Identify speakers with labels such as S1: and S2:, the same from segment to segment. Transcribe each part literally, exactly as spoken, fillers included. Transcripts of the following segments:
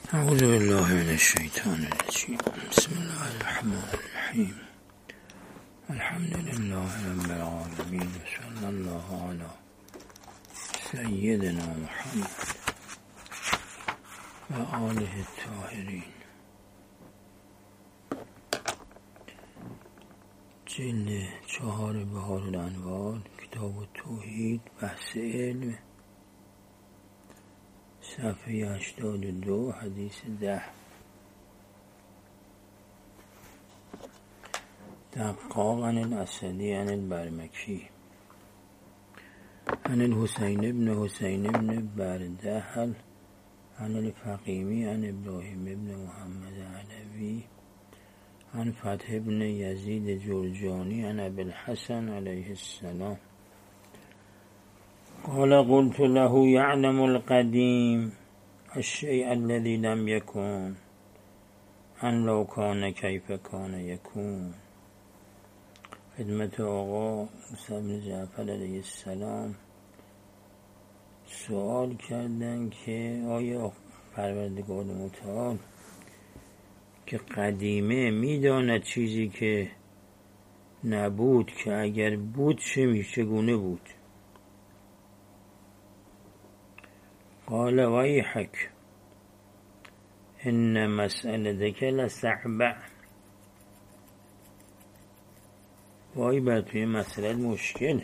S1: اعوذ بالله من الشیطان الرجیم. بسم الله الرحمن الرحیم. الحمد لله رب العالمین و صلی الله علی سیدنا محمد و آله الطاهرین. جلد چهار بهار الانوار، کتاب التوحید، بحث علم، صفحه هشتاد و دو، حدیث ده. دقاق عن الاسدی عن البرمکی عن الحسین ابن حسین ابن بردحل عن الفقیمی عن ابراهیم ابن محمد علوی عن فتح ابن یزید جرجانی عن ابی الحسن علیه السلام قال قلت له يعلم القديم الشيء الذي لم يكن أن لو كان كيف كان يكون. خدمت آقا موسی بن جعفر علیه السلام سوال کردن که آیا پروردگار متعال که قدیمه میداند چیزی که نبود که اگر بود چه میشه، چگونه بود؟ قال ویحک ان مسئلتک لصعبه. وای بر توی مسئله مشکله.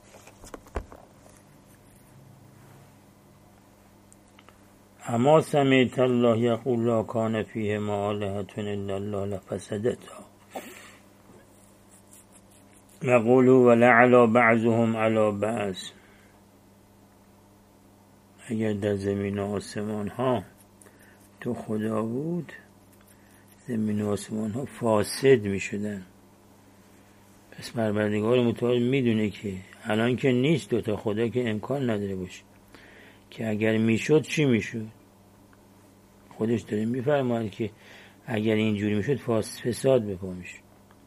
S1: اما سمعت الله یقول لا کان فیهما آلهة الا الله لفسدتا یقولوا ولعلی بعضهم علی بعض. اگر در زمین و آسمان ها تو خدا بود، زمین و آسمان ها فاسد می شدن. پس پروردگار متعال می دونه که الان که نیست دوتا خدا، که امکان نداره باشه، که اگر می شد چی می شد. خودش داره می فرماید که اگر اینجوری می شد فساد به پا می شد.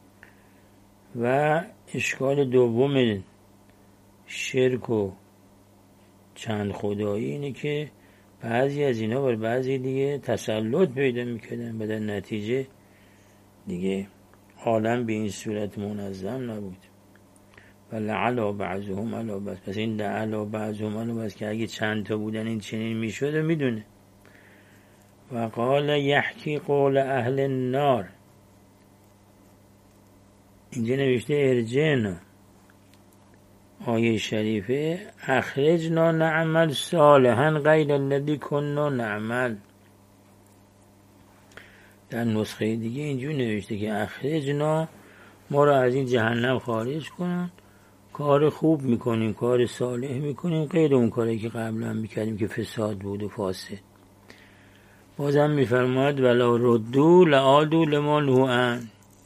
S1: و اشکال دوم شرک و چند خدایی اینه که بعضی از اینا بر بعضی دیگه تسلط پیدا میکردن و در نتیجه دیگه عالم به این صورت منظم نبود. و لعلا بعضهم علی بعض. پس این لعلا بعضهم علی بعض که اگه چند تا بودن این چنین میشد و میدونه. و قال یحکی قول اهل النار. اینجا نوشته ارجعنا. آیه شریفه اخرجنا نعمل صالحا غیر الذی کنا نعمل. در نسخه دیگه اینجور نوشته که اخرجنا، ما را از این جهنم خارج کنن، کار خوب میکنیم، کار صالح میکنیم، غیر اون کاری که قبلا میکردیم که فساد بود و فاسد. بازم میفرماید ولا ردو لعادوا لما نهوا عنه.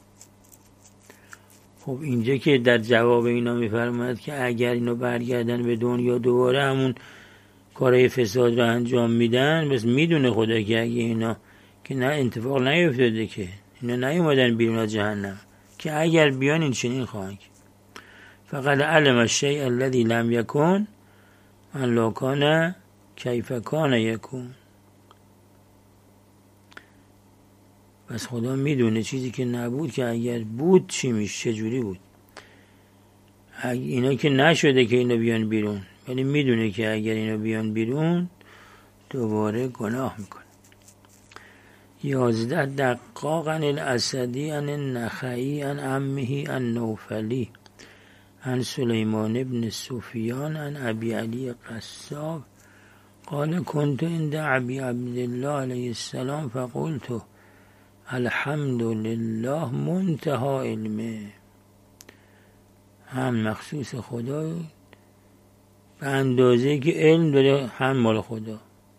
S1: خب اینجا که در جواب اینا میفرماید که اگر اینا برگردن به دنیا دوباره همون کارهای فساد رو انجام میدن، بس میدونه خدا که اگه اینا که نه اتفاق نیفتاده، که اینا نیومدن بیرون از جهنم، که اگر بیان این چنین خواهند. فقط علم الشیء الذی لم یکن ان لو کان کیف کان یکون. پس خدا میدونه چیزی که نبود که اگر بود چی میشه، چجوری بود. اینا که نشده که اینا بیان بیرون، ولی میدونه که اگر اینا بیان بیرون دوباره گناه میکنه. یازده دقاق عن الاسدی عن النخعی عن عمه عن نوفلی عن سلیمان ابن سفیان عن ابی علی قصاب قال كنت عند ابی عبدالله علیه السلام فقلت الحمد لله منتهى علمه. هم مخصوص خدا به اندازه که علم داره، هم مال خدا.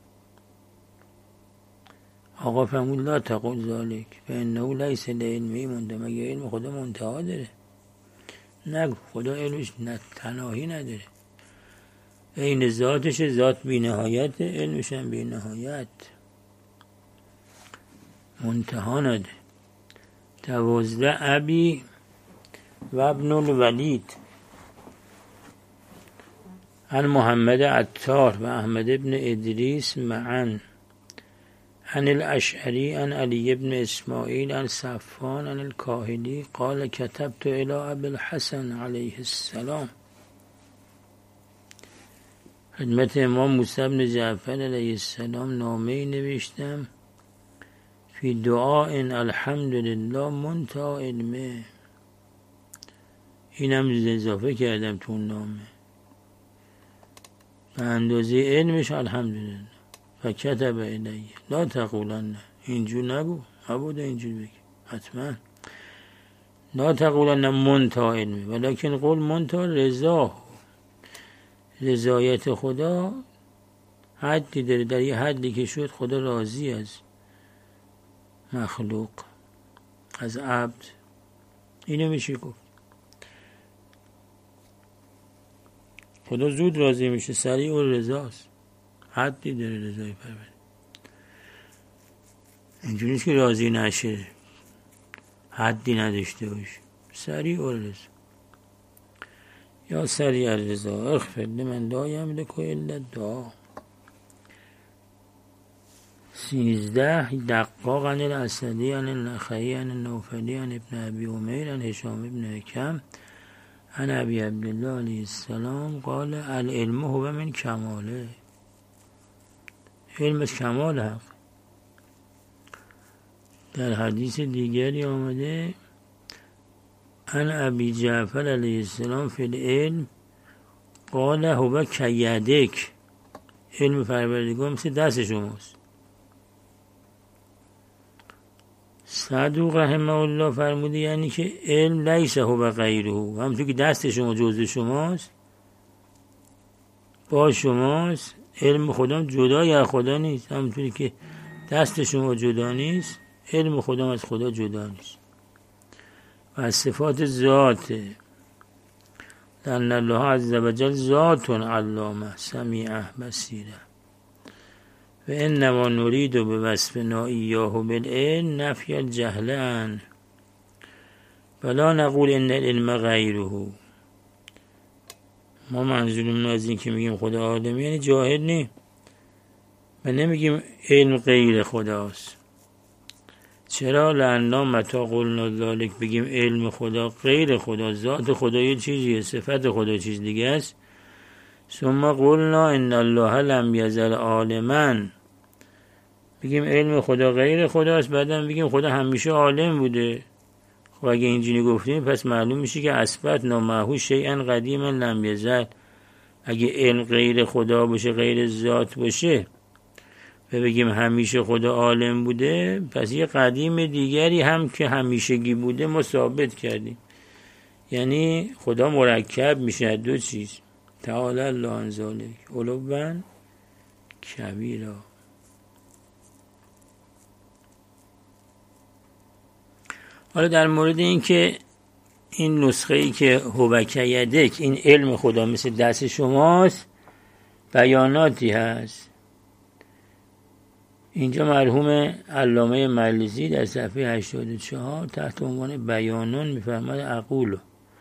S1: آقا فرمود لا تقل ذلك فانه ليس لعلمه منتهى. مگه علم خدا منتها داره؟ نگو خدا علمش تناهی نداره. عین ذاتش ذات بی نهایت، علمش هم بی نهایت، منتها نده. دوازده ابی و ابن الولید عن محمد عطار و احمد ابن ادریس معن عن الاشعری عن علی بن اسماعیل عن صفوان عن الکاهلی قال كتبت الى ابي الحسن علیه السلام. خدمت امام موسی بن جعفر علیه السلام نامه‌ای نوشتم فی دعاء الحمدلله منتهى علمه. اینم اضافه کردم تو اون نامه به اندازه علمش الحمدلله. فکتب الیه لا تقولن، اینجور نگو، نبوده اینجور بگی، حتما لا تقولن منتهى علمه ولکن قول منتهى رضاه. رضایت خدا حدی داره، در یه حدی که شد خدا راضی از مخلوق، از عبد. اینو میشه گفت خدا زود راضی میشه، سریع و رضاست، حدی داره رضای پروردگار. اینجوری نیست که راضی نشه، حدی نداشته باشه، سریع و رضا. یا سریع الرضا اغفر لمن لا یملک الا الدعا. سیزده دقاق عن الاسدی عن النخعی عن النوفلی عن ابن ابی عمیر عن هشام ابن حکم عن ابی عبدالله علیه السلام قال العلم هو من کماله. علم از کمال حق. در حدیث دیگری آمده عن ابی جعفر علیه السلام فی العلم قال هو کیدک. علم پروردگار مثل دست شماست. صدوق رحمه الله فرموده یعنی که علم لیس هو غیره، همونطور که دست شما جزء شماست با شماست، علم خدا جدای از خدا نیست. همونطوری که دست شما جدا نیست، علم خدا از خدا جدا نیست. و از صفات ذات، لأن الله عز وجل ذات علامه سمیعه بصیره و انما نرید به وصفنا ایاه بالعلم نفی الجهل عنه ولا نقول ان العلم غیره. ما منظورمون از این که میگیم خدا عالمه یعنی جاهل نیم و نمیگیم علم غیر خداست. چرا؟ لأننا متا قلنا ذلک، بگیم علم خدا غیر خدا، ذات خدا یه چیزیه، صفت خدا چیز دیگه است. ثم قلنا ان الله لم یزل عالما، بگیم علم خدا غیر خداست، بعدم بگیم خدا همیشه عالم بوده. خب اگه اینجوری گفتیم پس معلوم میشه که اثبتنا معه شیئا قدیما لم یزل. اگه علم غیر خدا باشه، غیر ذات باشه و بگیم همیشه خدا عالم بوده، پس یه قدیم دیگری هم که همیشگی بوده ما ثابت کردیم. یعنی خدا مرکب میشه دو چیز. تعالی الله عن ذلک علوا کبیرا. حالا در مورد این که این نسخه ای که هو کیدک، این علم خدا مثل دست شماست، بیاناتی هست. اینجا مرحوم علامه مجلسی در صفحه هشتاد و چهار تحت عنوان بیانون میفرماد اقول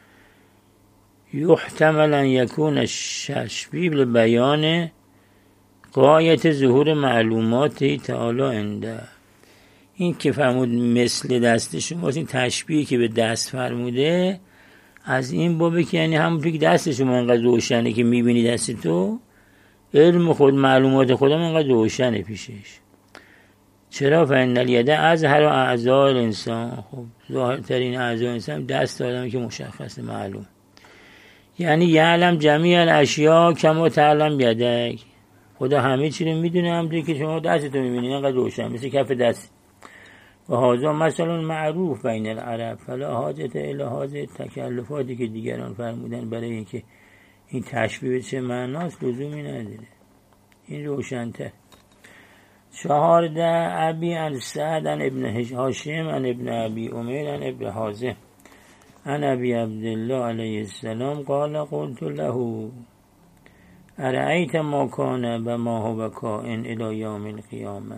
S1: یحتمل ان یکون التشبیه لبیان غایت ظهور معلومات تعالی عنده. این که فرمود مثل دست شماست، این تشبیه که به دست فرموده از این بابه که یعنی همون که دست شما انقدر روشنه که میبینی دست تو، علم خود معلومات خودم انقدر روشنه پیشش. چرا؟ فإن الید اظهر اعضاء الانسان. خب ظاهرترین اعضای انسان دست آدمه که مشخص معلوم. یعنی یعلم جمیع الاشیاء کما تعلم یدک. خدا همه چی رو میدونه، همونطوری که شما دستتو میبینی انقدر روشن مثل کف دست. و هذا مثلا معروف بین العرب فلا حاجت الی هذه تکلفاتی که دیگران فرمودن برای اینکه این تشبیه چه معناست لزومی نداره. این روشن‌تر. چهارده ابی عن سعد عن ابن هاشم عن ابن ابی عمیر عن ابن حازم عن ابی عبدالله علیه السلام قال قلت له ارأیت ما کان و ما هو کائن الی یوم القیامه.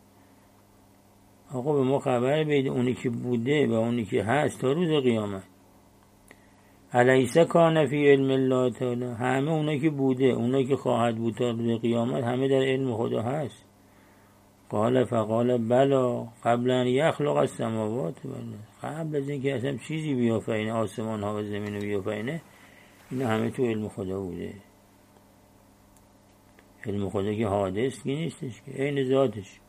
S1: آقا به ما خبر بده اونی که بوده و اونی که هست تا روز قیامت. الیس کان فی علم الله تعالی، همه اونایی که بوده، اونایی که خواهد بود تا روز قیامت همه در علم خدا هست. قال فقال بلا قبل ان یخلق السماوات والارض، قبل از اینکه اصلا چیزی بیافرینه، آسمان ها و زمین رو بیافرینه، اینا همه تو علم خدا بوده. علم خدا که حادث کی نیستش که عین ذاتش.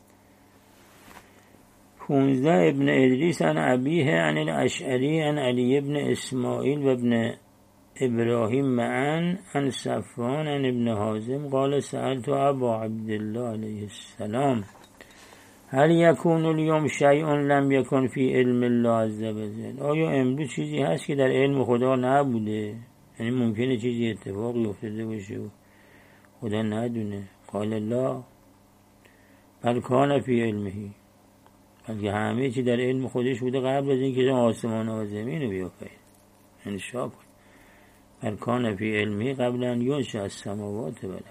S1: پونزده ابن ادریس عن ابیه عن الاشعری عن علی ابن اسماعیل و ابن ابراهیم معن عن صفوان عن ابن حازم قال سألت ابا عبدالله علیه السلام هل یکون اليوم شیء لم یکن فی علم الله عز وجل، آیا امروز چیزی هست که در علم خدا نبوده؟ یعنی ممکنه چیزی اتفاقی افتاده باشه و خدا ندونه؟ قال لا بل کان فی علمه، بلکه همه چی در علم خودش بوده قبل از اینکه آسمان و زمین رو بیافرینه. یعنی شاک بل کان فی علمه قبل ان ینشأ السماوات والارض.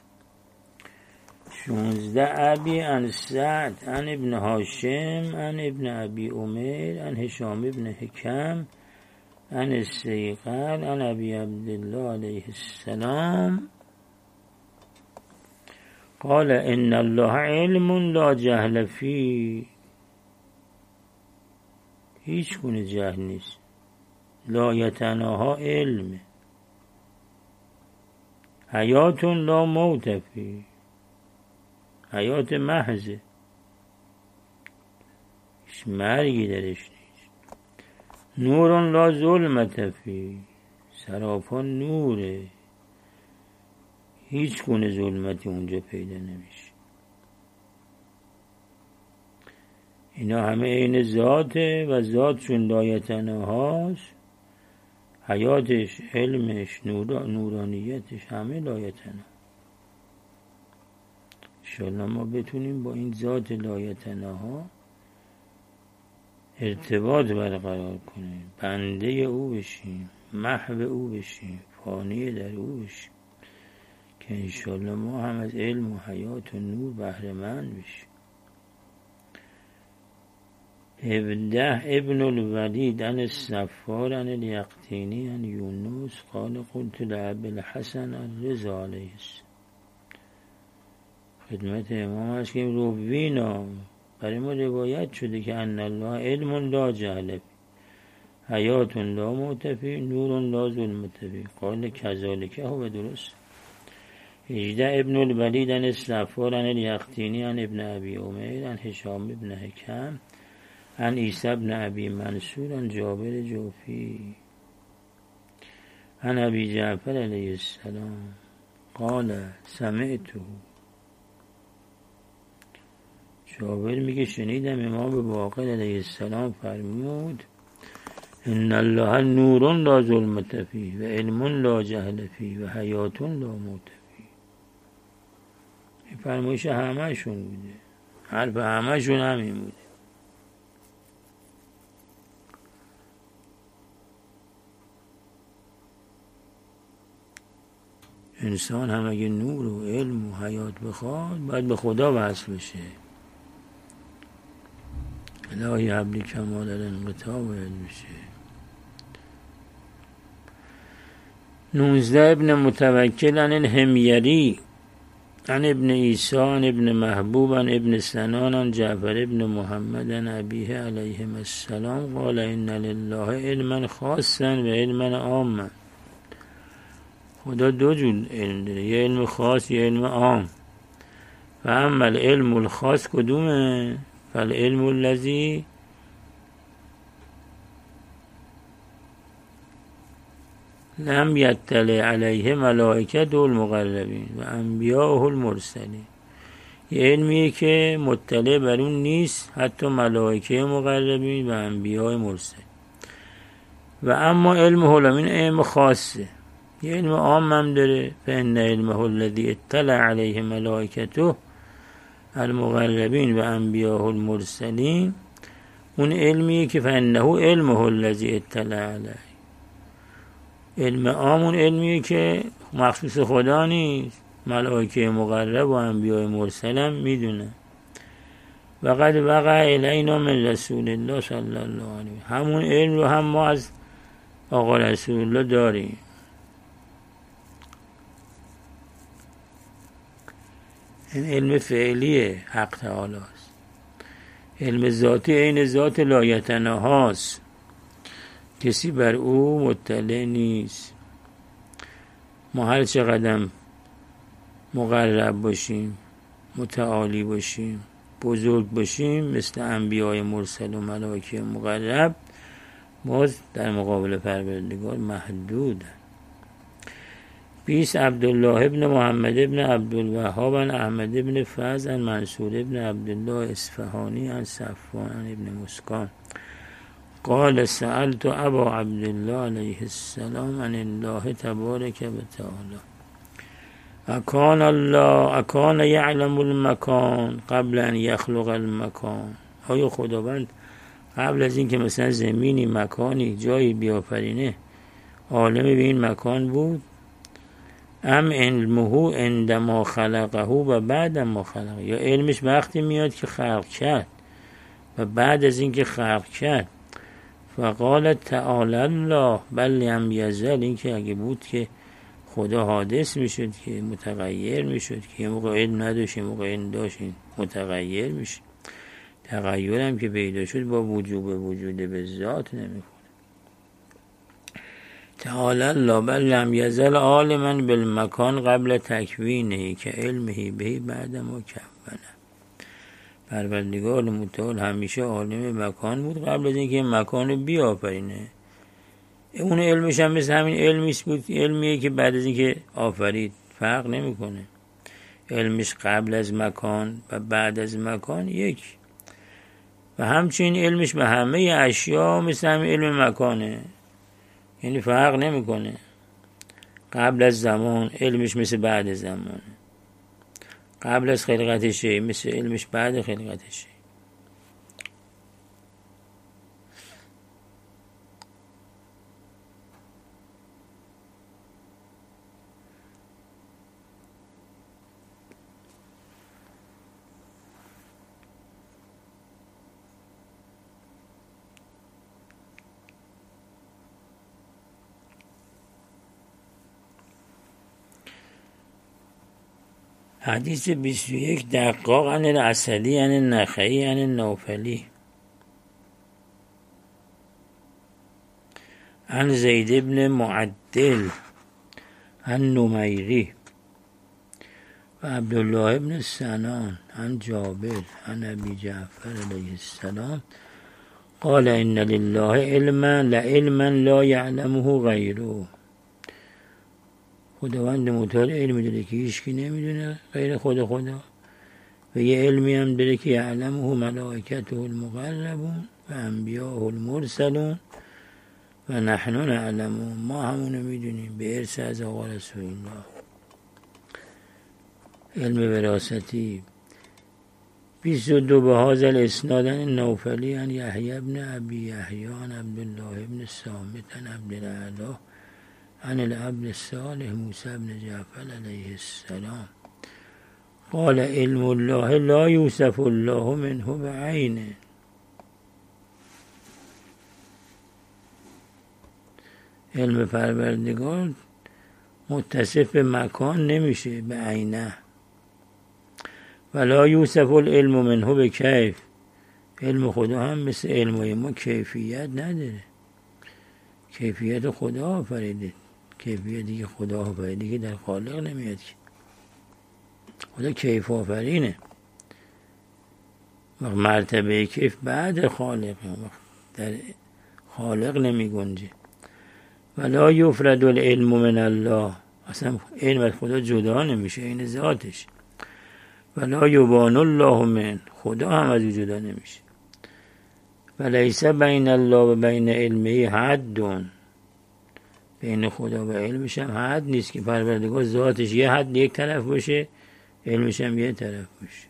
S1: شونزده ابی عن سعد عن ابن هاشم عن ابن ابی عمر عن هشام ابن حکم عن السیقل عن ابی عبدالله علیه السلام قال ان الله علم لا جهل فی، هیچ گونه جهل نیست، لا یتناها علم، حیات لا موت فی، حیات محضه، هیچ مرگی درش نیست، نور لا ظلمت فی، سراپا نوره، هیچ گونه ظلمتی اونجا پیدا نمیشه. اینا همه عین ذاته و ذات چون لایتناهاست، حیاتش، علمش، نور... نورانیتش همه لایتناه. انشاءالله ما بتونیم با این ذات لایتناها ارتباط برقرار کنیم، بنده او بشیم، محو او بشیم، فانی در او بشیم، که انشاءالله ما هم از علم و حیات و نور بهره مند بشیم. هفده ابن الولید عن الصفار عن الیقطینی عن یونس قال قلت لأبی الحسن الرضا علیه السلام، خدمت امام هست که روینا برای ما روایت شده که ان الله علم لا جهل فی، حیات لا موت فی، نور لا ظلمت فی، قال کذالک هو درست. هجده ابن الولید عن الصفار عن الیقطینی عن ابن ابی عمر عن هشام ابن حکم عن عیسی ابن ابی منصور عن جابر جوفی عن ابی جعفر علیه السلام قال سمعته، جابر میگه شنیدم امام باقر علیه السلام فرمود ان الله نور لا ظلمت فی و علم لا جهل فی و حیات لا موت فی. این فرمایش همه شون بوده، حرف همه شون همین بوده. انسان هم اگه نور و علم و حیات بخواد باید به خدا وصل بشه. الهی حبلی کمال الانقطاع باید بشه. نوزده ابن متوکل عن الحمیری عن ابن عیسی عن ابن محبوب عن ابن سنان عن جعفر ابن محمد عن ابیه علیهم السلام قال ان لله علما خاصا و علما عاما. خدا دو جور علم داره، یه علم خاص یه علم عام. و اما العلم الخاص کدومه؟ فالعلم الذی لم یطلع علیه ملائکه المقربین و انبیاء المرسلین. یه علمیه که مطلع بر اون نیست حتی ملائکه مقربین و انبیاء مرسلین. و اما علم علمین علم خاصه، یه علم عام هم داره. فان علمه الذی اطلع علیه ملائکته المقربین و انبیاء المرسلین، اون علمیه که فانه علمه الذی اطلع علیه. علم عام اون علمیه که مخصوص خدا نیست، ملائکه مقرب و انبیاء مرسل هم میدونه. و قد وقع الینا من رسول الله صلی الله علیه، همون علم رو هم ما از آقا رسول الله داریم. این علم فعلی حق تعالی است. علم ذاتی این ذات لایتناهاست، کسی بر او مطلع نیست. ما هر چقدر مقرب باشیم، متعالی باشیم، بزرگ باشیم، مثل انبیاء مرسل و ملائکه مقرب، ما در مقابل پروردگار محدود. بیست عبدالله ابن محمد ابن عبدالوهاب عن احمد ابن فز عن منصور ابن عبدالله اصفهانی عن صفوان ابن مسکان قال سألت ابا عبدالله علیه السلام عن الله تبارک و تعالی اکان الله اکان یعلم المکان قبل ان یخلق المکان. آیا خداوند قبل از این که مثلا زمینی، مکانی، جایی بیافرینه عالم به این مکان بود؟ ام علمه عندما خلقه و بعد ما خلقه، یا علمش وقتی میاد که خلق کرد و بعد از این که خلق کرد؟ فقال تعالی الله بل لم یزل، این که اگه بود که خدا حادث میشد، که متغیر میشد، که یه موقع علم نداشت یه موقع علم داشت، متغیر میشه. تغییر هم که پیدا شد با وجوب وجود به ذات نمیکنه. تعالی الله بل لم یزل عالما بالمکان قبل تکوینه که علمه به بعد ما کونه. پروردگار متعال همیشه عالم مکان بود قبل از اینکه مکان بیافرینه. اون علمش هم مثل همین علمیش بود، علمیه که بعد از اینکه آفرید، فرق نمیکنه. علمش قبل از مکان و بعد از مکان یک، و همچنین علمش به همه اشیا مثل همین علم مکانه، یعنی فرق نمیکنه. قبل از زمان علمش مثل بعد زمان، قبل از خلقت شی مثل علمش بعد خلقت شی. حدیث بیست و یک دقاق عن الاسدی عن النخعی عن النوفلی عن زید ابن معدل عن نمیری و عبدالله ابن سنان عن جابر عن ابی جعفر علیه السلام قال ان لله علما لعلما لا یعلمه غیره. خداوند متعال علم داره که هیچکی نمیدونه غیر خود خدا، و یه علمی هم داره که یعلمه ملائکته المقربون و انبیاء المرسلون و نحن نعلمون، ما همونو میدونیم به ارث از آقا رسول الله. علم وراثتی. بیست و دو بهذا الاسناد عن نوفلی عن یحیی ابن ابی یحیی عن عبدالله ابن صامت عن عبدالله عن العبد الصالح موسی بن جعفر علیه السلام قال علم الله لا یوصف الله منه بعینه. علم پروردگار متصف به مکان نمیشه به عینه. ولا یوصف العلم منه به کیف، علم خدا هم مثل علم ما کیفیت نداره. کیفیت خدا آفریده، کیفیتی که خدا آفریده که در خالق نمیاد که. خدا کیف آفرینه، وقت مرتبه کیف بعد خالق، وقت در خالق نمی گنجه. ولا یفرد العلم من الله، اصلا علم از خدا جدا نمیشه، این ذاتش. ولا یبان الله من، خدا هم از جدا نمیشه. ولیس بین الله و بین علمه حد، بین خدا و علمش هم حد نیست که پروردگار ذاتش یه حد یک طرف باشه، علمش هم یه طرف باشه.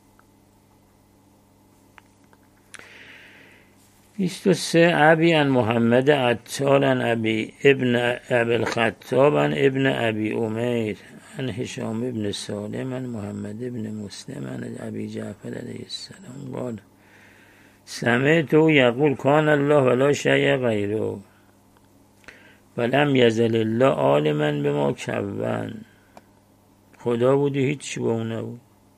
S1: بیست و سه ابی عن محمد عطار عن ابی ابن ابی الخطاب عن ابن ابی امیر عن هشام ابن سالم عن محمد ابن مسلم عن ابی جعفر علیه السلام قال سمعت یقول کان الله ولا شیء غیره ولم یزل الله عالما بما کون. خدا بودی هیچ با اون نبود،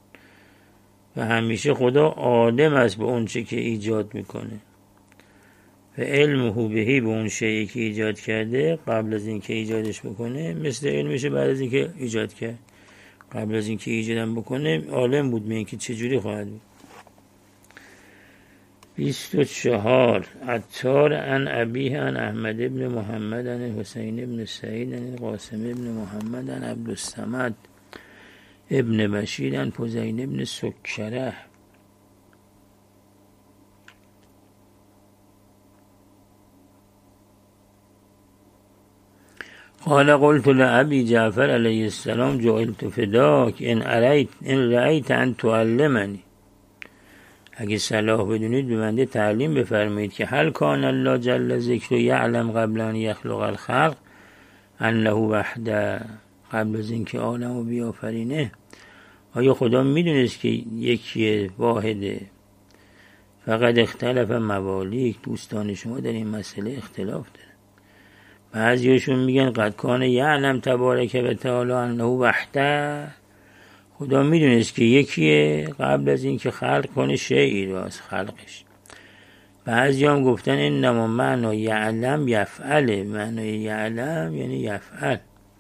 S1: و همیشه خدا عالم است به اون چه که ایجاد میکنه و علمه بهی به اون شیئی که ایجاد کرده قبل از اینکه ایجادش بکنه مثل علمش بعد از اینکه ایجاد کرد. قبل از اینکه ایجادم بکنه عالم بود به اینکه چجوری خواهد بود. بیست و چهار عطار عن ابیه عن احمد ابن محمد عن حسین ابن سعید عن قاسم ابن محمد عن عبدالصمد ابن بشیر عن فزین ابن سکره قال قلت لأبي جعفر علیه السلام جعلت فداک ان رأیت ان رأیت ان تعلمنی، اگه صلاح بدونید به بنده تعلیم بفرمایید که هل کان الله جل ذکر یعلم قبل ان یخلق الخلق انه وحده، قبل از اینکه عالمو بیافرینه آیا خدا میدونست که یکی واحده؟ فقط اختلاف موالیک، دوستان شما در این مسئله اختلاف داره. بعضیشون میگن قد کان یعلم تبارک و تعالی انه وحده، خدا میدونست که یکیه قبل از اینکه خلق کنه شیئی رو از خلقش. بعضی هم گفتن انما معنی یعلم یفعله، معنی یعلم یعنی یفعل.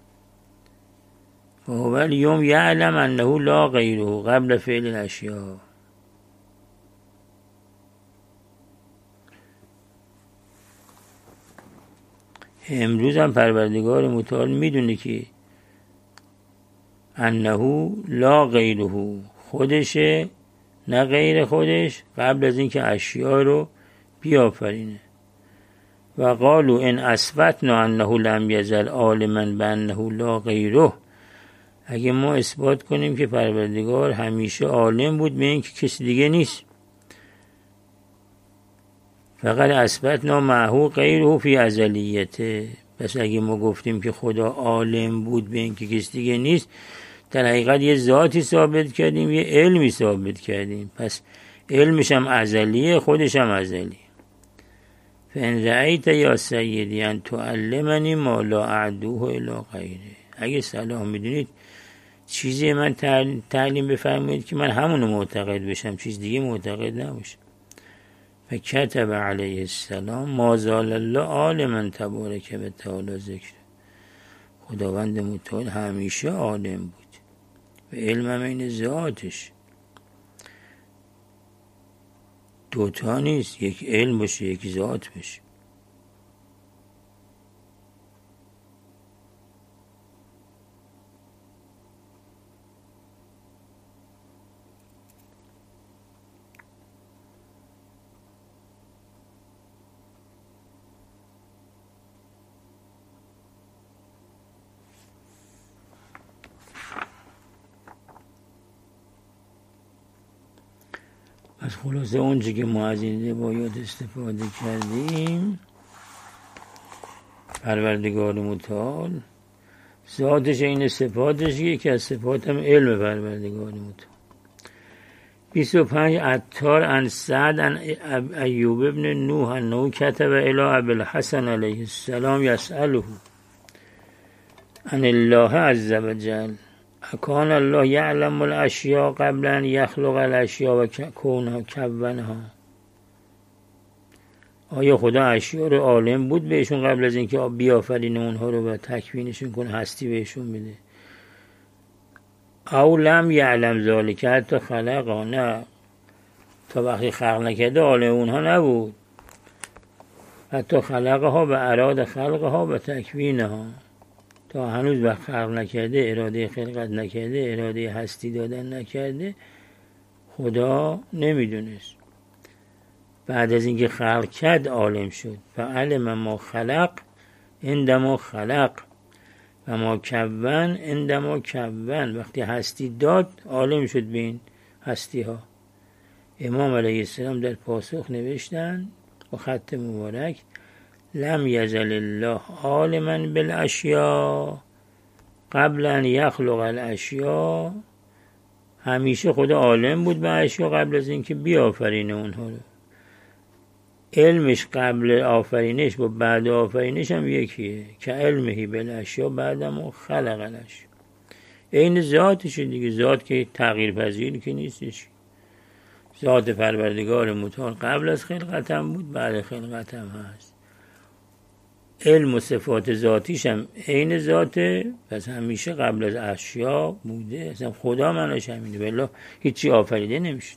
S1: فهو الیوم یعلم انه لا غیره قبل فعل الاشیاء. امروز هم پروردگار متعال میدونه که انه لا غیره، خودشه نه غیر خودش، قبل از اینکه اشیاء رو بیافرینه. و قالوا ان اثبتنا انه لم یزل عالما بانه لا غیره، اگه ما اثبات کنیم که پروردگار همیشه عالم بود به اینکه کسی دیگه نیست، فقط اثبتنا معه غیره فی ازلیته، پس اگه ما گفتیم که خدا عالم بود به اینکه کسی دیگه نیست، در حقیقت یه ذاتی ثابت کردیم یه علمی ثابت کردیم، پس علمش هم ازلیه خودش هم ازلی. فان رأیت یا سیدی ان تعلمنی ما لا اعدوه الی غیره، اگه صلاح میدونید چیزی من تعلیم بفرمایید که من همونو معتقد بشم، چیز دیگه معتقد نباشم. فکتب علیه السلام ما زال الله عالما تبارک و تعالی ذکر، خداوند متعال همیشه عالم بود و علم هم این ذاتش، دوتا نیست، یک علم باشه یک ذات باشه. از خلاصه اونچه که ما از این روایات استفاده کردیم، پروردگار متعال ذاتش این صفاتش، یکی از صفات هم علم پروردگار متعال. بیست و پنج عطار عن سعد عن ایوب ابن نوح انه کتب الی ابی الحسن علیه السلام یسأله عن الله عز وجل اکان الله یعلم الاشیاء قبل ان یخلق الاشیاء و کونها کونها، آیا خدا اشیاء رو عالم بود بهشون قبل از اینکه بیافرینه اونها رو و تکوینشون کنه، هستی بهشون بده؟ او لم یعلم ذالک حتی خلقها، نه تا وقتی خلق نکرده عالم اونها نبود، حتی خلقها و اراد خلقها و تکوینها، تا هنوز وقت خلق نکرده، اراده خلقت نکرده، اراده هستی دادن نکرده، خدا نمیدونست. بعد از اینکه خلق کرد عالم شد. فعلم ما خلق عندما خلق و ما کون عندما کون، وقتی هستی داد عالم شد به این هستی ها. امام علیه السلام در پاسخ نوشتن با خط مبارک لم یزل الله عالما بالاشیاء قبل ان یخلق الاشیاء، همیشه خدا عالم بود به اشیاء قبل از اینکه بیافرینه اونها رو. علمش قبل آفرینش با بعد آفرینش هم یکیه، که علمهی بالاشیاء بعدم خلق الاشیاء، این ذاتشه دیگه، ذات که تغییر پذیر که نیستش. ذات پروردگار متعال قبل از خلقتم بود، بعد خلقتم هست. علم و صفات ذاتیش هم عین ذاته، پس همیشه قبل از اشیا بوده. اصلا خدا معناش همینه، والله هیچی آفریده نمیشه.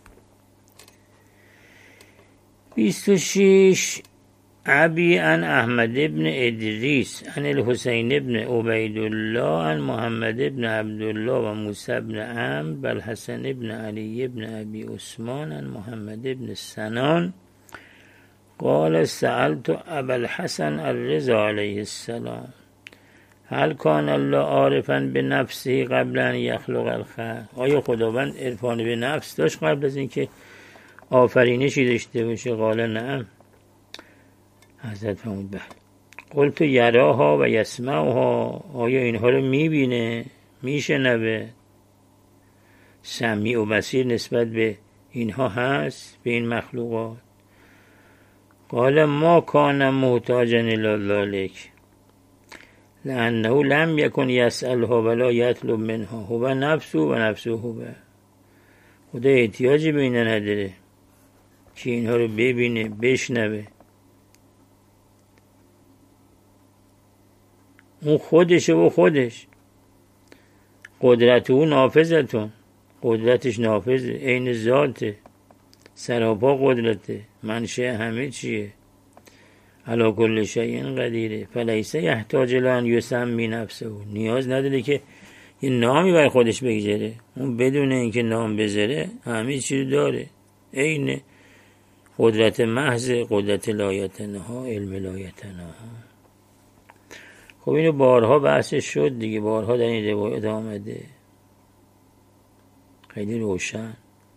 S1: بیست و شش ابی عن احمد ابن ادریس عن الحسین ابن عبیدالله عن محمد ابن عبدالله و موسی ابن عمرو و الحسن ابن علی ابن ابی عثمان عن محمد ابن سنان قال سألت ابا الحسن الرضا علیه السلام هل کان الله عارفا بنفسه قبل ان یخلق الخلق؟ آیا خداوند عرفان به نفس داشت قبل از اینکه آفرینشی داشته باشه؟ قال نعم. حضرت فرمود بله. قلت یراها و یسمعها، آیا اینها رو میبینه میشنوه؟ سمیع و بصیر نسبت به اینها هست، به این مخلوقات؟ قال ما کان محتاجا الی ذلک لانه لم یکن یسألها ولا یطلب منها هو نفسه و نفسه هو. خدا احتیاجی به اینا نداره که اینها رو ببینه بشنوه. اون خودشه و خودش. قدرت او نافذتون، قدرتش نافذه، عین ذاته، سراپا قدرته، منشأ همه چیه، علی کل شیء قدیره. فلیس یحتاج الی ان یسمی نفسه، نیاز نداره که یه نامی برای خودش بگذاره. اون بدون اینکه نام بذاره همه چی داره، عین قدرت محض، قدرت لایتنها، علم لایتنها. خب اینو بارها بحثش شد دیگه، بارها در این روایت آمده، خیلی روشن.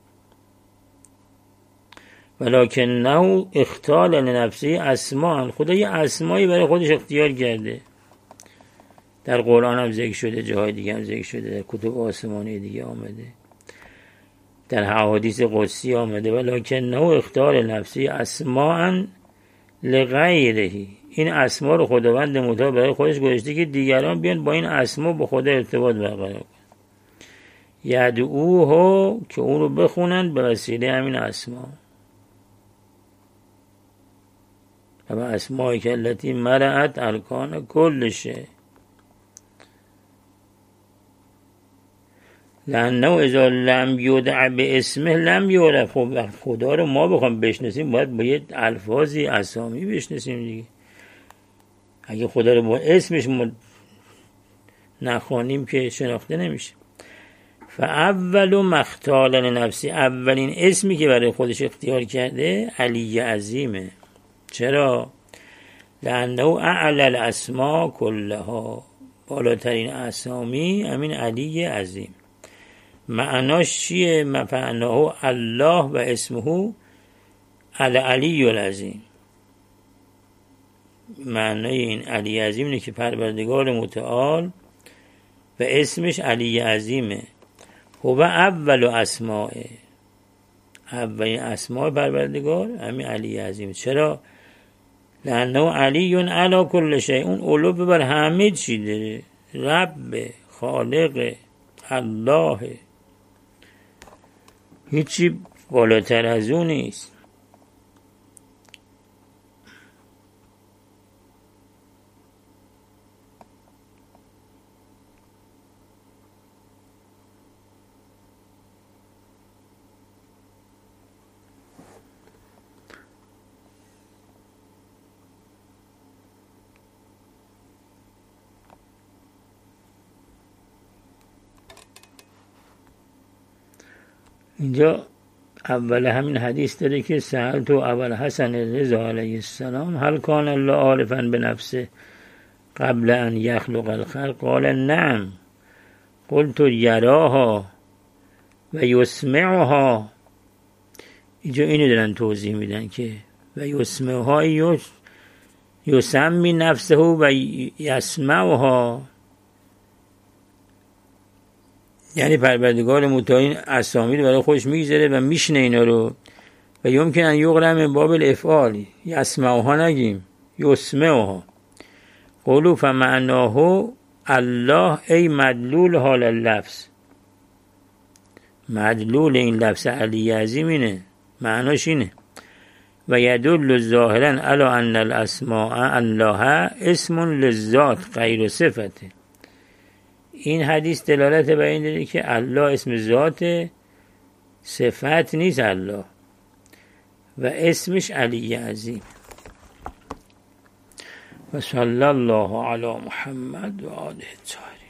S1: ولکنه اختار لنفسه اسماء، خدا یه اسمایی برای خودش اختیار کرده. در قرآن هم ذکر شده، جاهای دیگه هم ذکر شده، در کتب آسمانی دیگه آمده، در حدیث قدسی آمده. ولکنه اختار لنفسه اسماء لغیره، این اسما رو خداوند متعال برای خودش گذاشته که دیگران بیان با این اسما با خدا ارتباط برقرار کنن. یدعوه، که اون رو بخونن به وسیله همین اسما. و اسمایی که التي مرعت ارکان کل شیء، لانه اذا لم یدع به اسمه لم یعرف. خب خدا رو ما بخوام بشناسیم باید با یه الفاظی اسامی بشناسیم دیگه. اگه خدا رو با اسمش ما نخوانیم که شناخته نمیشه. فاول مختار لنفسی، اولین اسمی که برای خودش اختیار کرده علی عظیمه. چرا؟ لانه اعلی الاسماء کلها، بالاترین اسامی همین علی عظیم. معناش چیه؟ معناه الله و اسمه العلی العظیم. معنای این علی عظیم اینه که پروردگار متعال و اسمش علی عظیمه. هو اول اسماء، اولین اسماء پروردگار همین علی عظیم. چرا؟ لانه علی علی کل شیء، اون علو بر همه چی داره، رب، خالق، الله، هیچی بالاتر از اون نیست. اینجا اول همین حدیث داره که سألت ابا الحسن الرضا علیه السلام هل کان الله عارفا بنفسه قبل ان یخلق الخلق؟ قال نعم. قلت یراها و یسمعها. اینجا اینو دارن توضیح میدن که و یسمعها یسمی نفسه و یسمعها، یعنی پروردگار متعال اسامی رو برای خودش میگذاره و میشنه اینا رو. و یمکن ان یقرأ من باب الافعال، یسمعها نگیم، یسمعها. قولوا فمعناه الله ای مدلول حال اللفظ، مدلول این لفظ علی عظیم اینه معناش اینه. و یدل ظاهرا علی ان الاسماء الله اسم للذات غیر صفته. این حدیث دلالت بر این داره که الله اسم ذات، صفت نیست الله، و اسمش علی عظیم. و صلی الله علی محمد و آله الطاهرین.